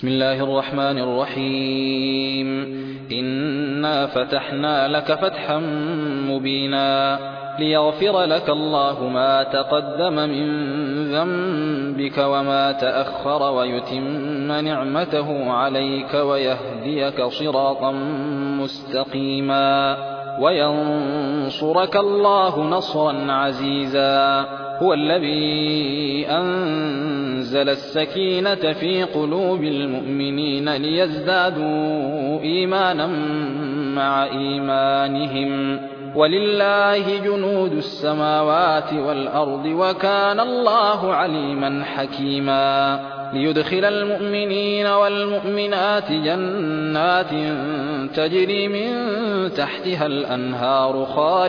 بسم الله الرحمن الرحيم. إنا فتحنا لك فتحا مبينا ليغفر لك الله ما تقدم من ذنبك وما تأخر ويتم نعمته عليك ويهديك صراطا مستقيما وينصرك الله نصرا عزيزا. هو الذي أنزل السكينة في قلوب المؤمنين ليزدادوا إيمانا مع إيمانهم ولله جنود السماوات والأرض وكان الله عليما حكيما. ليدخل المؤمنين والمؤمنات جنات تجري من تحتها الأنهار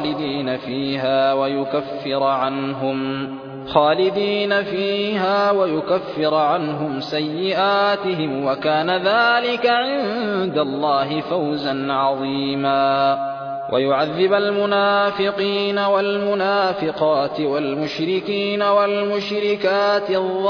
خالدين فيها ويكفر عنهم سيئاتهم وكان ذلك عند الله فوزا عظيما. ويعذب المنافقين والمنافقات والمشركين والمشركات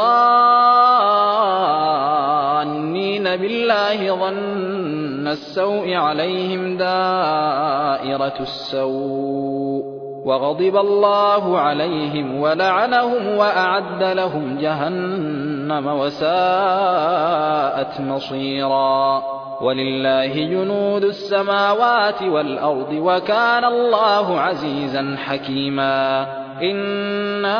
الظانين بالله ظن السوء عليهم دائرة السوء وغضب الله عليهم ولعنهم وأعد لهم جهنم وساءت مصيرا. ولله جنود السماوات والأرض وكان الله عزيزا حكيما. إنا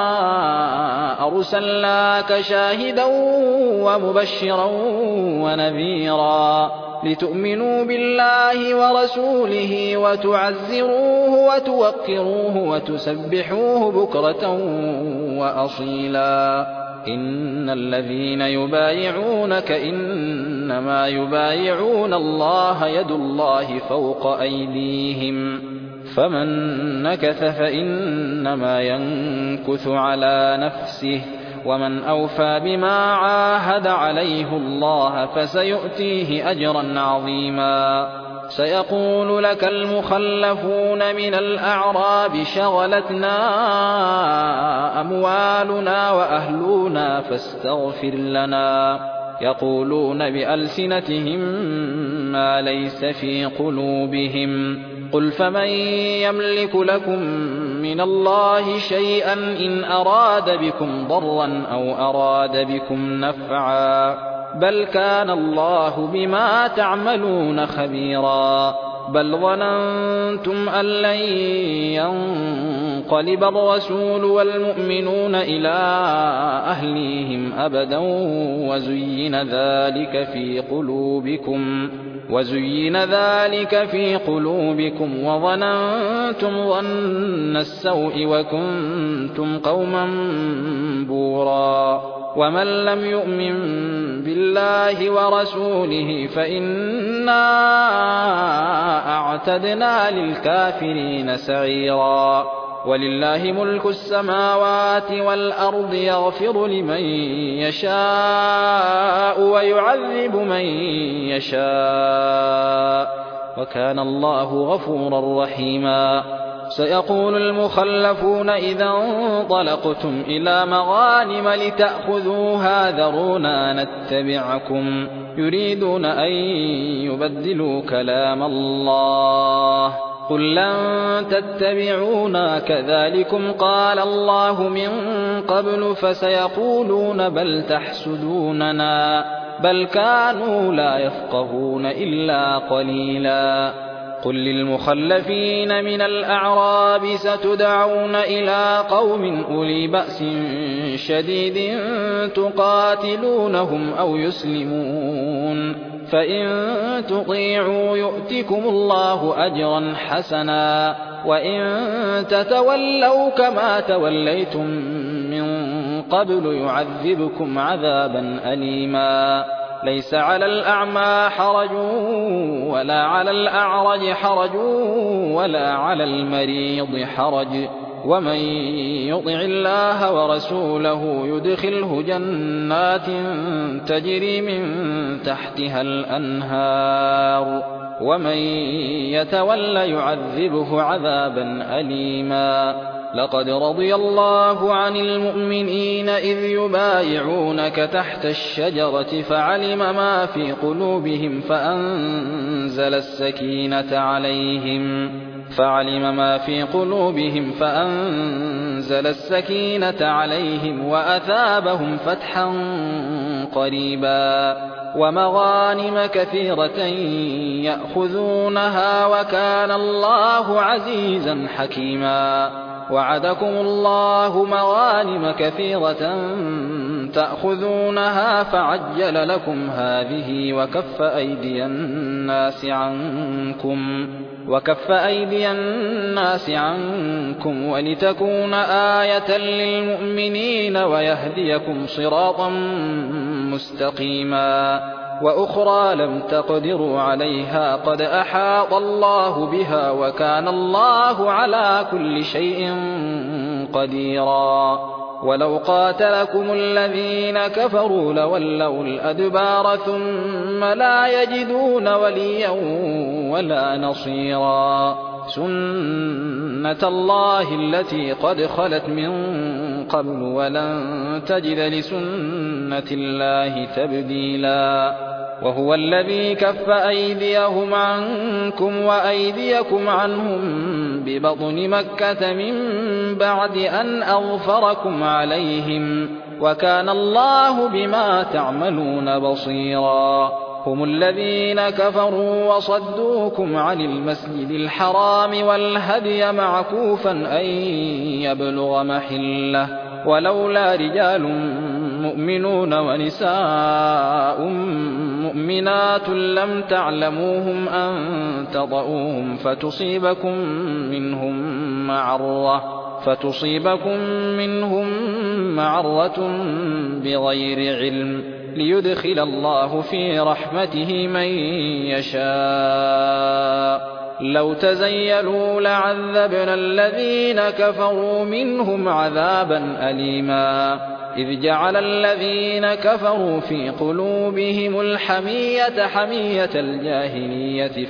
أرسلناك شاهدا ومبشرا ونذيرا لتؤمنوا بالله ورسوله وتعزروه وتوقروه وتسبحوه بكرة وأصيلا. إن الذين يبايعونك إنما يبايعون الله يد الله فوق أيديهم فمن نكث فإنما ينكث على نفسه ومن أوفى بما عاهد عليه الله فسيؤتيه أجرا عظيما. سيقول لك المخلفون من الأعراب شغلتنا أموالنا وأهلنا فاستغفر لنا يقولون بألسنتهم ما ليس في قلوبهم قل فمن يملك لكم من الله شيئا إن أراد بكم ضرا أو أراد بكم نفعا بل كان الله بما تعملون خبيرا. بل ظننتم أن لن ينقلب الرسول والمؤمنون إلى أهليهم أبدا وزين ذلك في قلوبكم وظننتم ظن السوء وكنتم قوما بورا. ومن لم يؤمن بالله ورسوله فإنا أعتدنا للكافرين سعيرا. ولله ملك السماوات والأرض يغفر لمن يشاء ويعذب من يشاء وكان الله غفورا رحيما. سيقول المخلفون إذا انطلقتم إلى مغانم لتأخذوها ذرونا نتبعكم يريدون أن يبدلوا كلام الله قل لن تتبعونا كذلكم قال الله من قبل فسيقولون بل تحسدوننا بل كانوا لا يفقهون إلا قليلا. قل للمخلفين من الأعراب ستدعون إلى قوم أولي بأس شديد تقاتلونهم أو يسلمون فإن تطيعوا يؤتكم الله أجرا حسنا وإن تتولوا كما توليتم من قبل يعذبكم عذابا أليما. ليس على الأعمى حرج ولا على الأعرج حرج ولا على المريض حرج ومن يطع الله ورسوله يدخله جنات تجري من تحتها الأنهار ومن يتول يعذبه عذابا أليما. لقد رضي الله عن المؤمنين إذ يبايعونك تحت الشجرة فعلم ما في قلوبهم فأنزل السكينة عليهم وأثابهم فتحا قريبا ومغانم كثيرة يأخذونها وكان الله عزيزا حكيما. وعدكم الله مغانم كثيرة تأخذونها فعجل لكم هذه وكف أيدي الناس عنكم ولتكون آية للمؤمنين ويهديكم صراطا مستقيما. وأخرى لم تقدروا عليها قد أحاط الله بها وكان الله على كل شيء قديرا. ولو قاتلكم الذين كفروا لولوا الأدبار ثم لا يجدون وليا ولا نصيرا. سنة الله التي قد خلت من قبل ولن تجد لسنة الله تبديلا. وهو الذي كف أيديهم عنكم وأيديكم عنهم ببطن مكة من بعد أن أظفركم عليهم وكان الله بما تعملون بصيرا. هم الذين كفروا وصدوكم عن المسجد الحرام والهدي معكوفا أن يبلغ محله ولولا رجال مؤمنون ونساء مؤمنات لم تعلموهم أن تطؤوهم فتصيبكم منهم معرة بغير علم ليدخل الله في رحمته من يشاء. لو تزيلوا لعذبنا الذين كفروا منهم عذابا أليما. إذ جعل الذين كفروا في قلوبهم الحمية حمية الجاهلية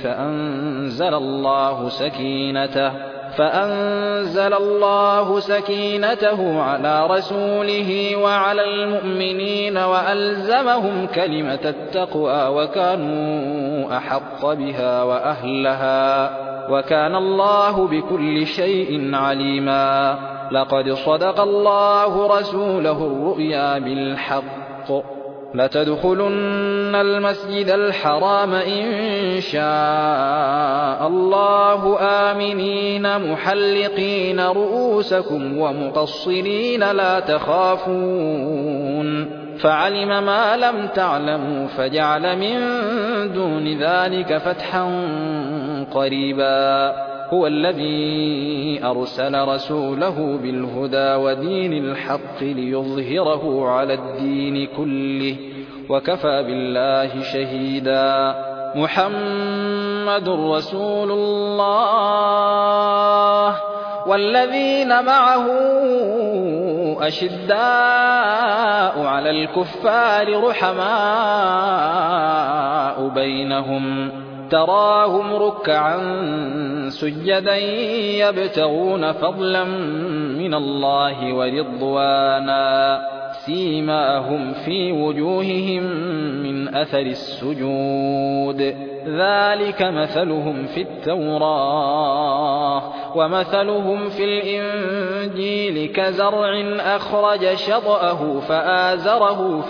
فأنزل الله سكينته على رسوله وعلى المؤمنين وألزمهم كلمة التقوى وكانوا أحق بها وأهلها وكان الله بكل شيء عليما. لقد صدق الله رسوله الرؤيا بالحق لتدخلن المسجد الحرام إن شاء الله آمنين محلقين رؤوسكم ومقصرين لا تخافون فعلم ما لم تعلموا فجعل من دون ذلك فتحا قريبا. هو الذي أرسل رسوله بالهدى ودين الحق ليظهره على الدين كله وكفى بالله شهيدا. محمد رسول الله والذين معه أشداء على الكفار رحماء بينهم تراهم ركعا سجدا يبتغون فضلا من الله ورضوانا سيماهم في وجوههم من أثر السجود ذلك مثلهم في التوراة ومثلهم في الإنجيل كزرع أخرج شطأه فآزره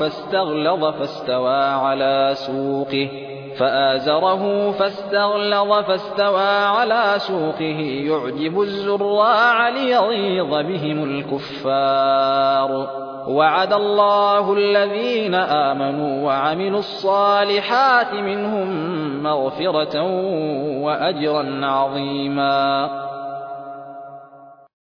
فاستغلظ فاستوى على سوقه يعجب الزراع ليغيظ بهم الكفار. وعد الله الذين آمنوا وعملوا الصالحات منهم مغفرة وأجرا عظيما.